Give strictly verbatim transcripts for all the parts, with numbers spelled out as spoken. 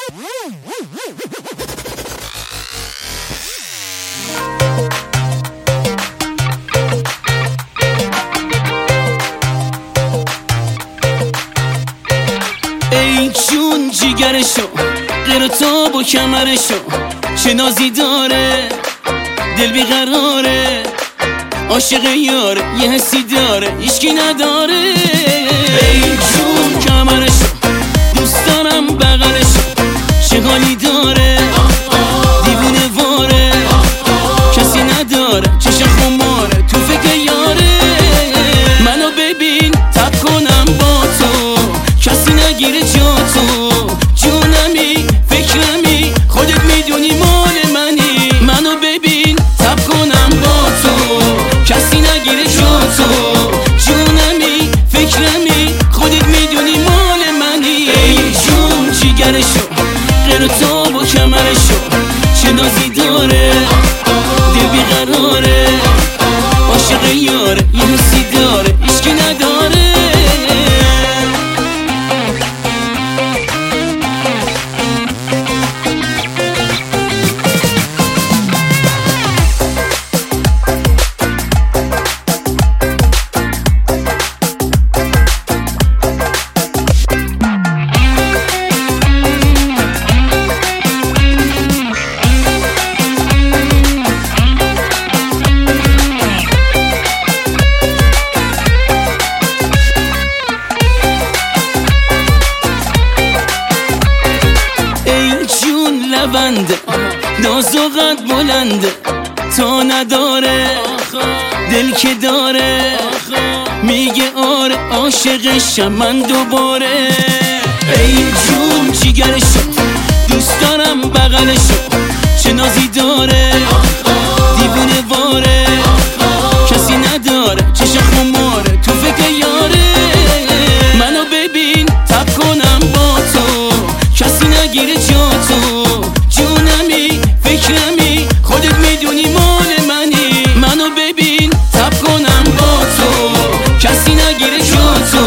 ای جون جیگرشو غیر تو با کمرشو چه نازی داره دل بیقراره عاشق یار یه حسی داره هیچکی نداره. ای جون کمرشو دوست دارم بغلشو چه حالی داره دیوونه واره کسی نداره چشم خماره تو فکر یاره. منو ببین تب کنم با تو کسی نگیره جا تو جونمی فکرمی خودت میدونی مال منی. منو ببین تب کنم با تو کسی نگیره جا تو جونمی فکرمی خودت میدونی مال منی. ای جون جیگرشو غیر تو با کمرشو چه نازی داره دل بیقراره عاشق یاره یه حسی داره هیچکی نداره. لبنده ناز و قد بلنده تا نداره دل که داره میگه آره عاشقشم من دوباره. ای جون جیگرشو دوست دارم بغلشو چه نازی داره دیوونه واره کسی نداره چشم خماره تو فکر یاره. منو ببین تب کنم با تو کسی نگیره جا تو جونمی فکرمی خودت میدونی مال منی. منو ببین تب کنم با تو کسی نگیره جا تو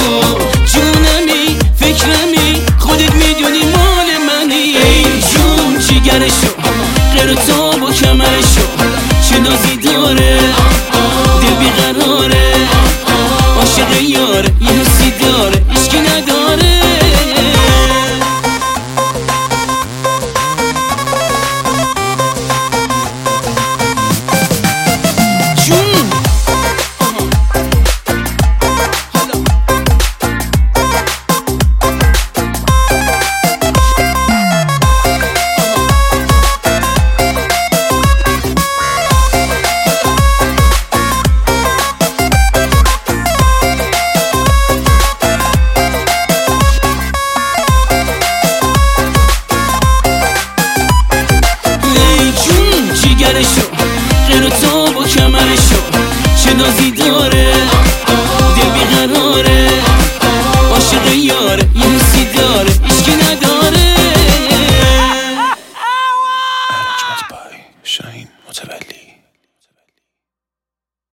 جونمی فکرمی خودت میدونی مال منی. ای جون جیگرشو غیر تو با کمرشو چه نازی داره دل بیقراره عاشق یاره یه حسی داره هیچکی نداره. غیر تو با کمرشو چه نازی داره